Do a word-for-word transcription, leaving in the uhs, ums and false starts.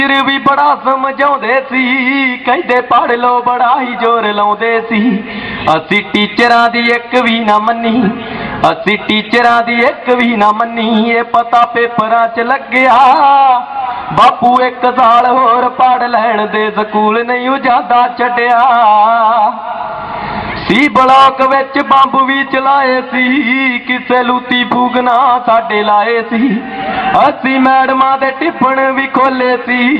Teacher ਵੀ ਬੜਾ ਸਮਝਾਉਂਦੇ ਸੀ, ਕਹਿੰਦੇ ਪੜ੍ਹ ਲੋ ਬੜਾ ਹੀ ਜ਼ੋਰ ਲਾਉਂਦੇ ਸੀ। ਅਸੀਂ ਟੀਚਰਾਂ ਦੀ ਇੱਕ ਵੀ ਨਾ ਮੰਨੀ, ਅਸੀਂ ਟੀਚਰਾਂ ਦੀ ਇੱਕ ਵੀ ਨਾ ਮੰਨੀ। ਇਹ ਪਤਾ ਪੇਪਰਾਂ 'ਚ ਲੱਗਿਆ ਬਾਪੂ ਇੱਕ ਸਾਲ ਹੋਰ ਪੜ੍ਹ ਲੈਣ ਦੇ, ਸਕੂਲ ਨਹੀਂ ਉਹ ਜਾਂਦਾ ਛੱਡਿਆ। ਸੀ ਬਲਾਕ ਵਿੱਚ ਬੰਬ ਵੀ ਚਲਾਏ ਸੀ, ਕਿਸੇ ਲੂਤੀ ਫੂਕ ਨਾ ਸਾਡੇ ਲਾਏ ਸੀ। ਅਸੀਂ ਮੈਡਮਾਂ ਦੇ ਟਿਫਨ ਵੀ ਖੋਲੇ ਸੀ।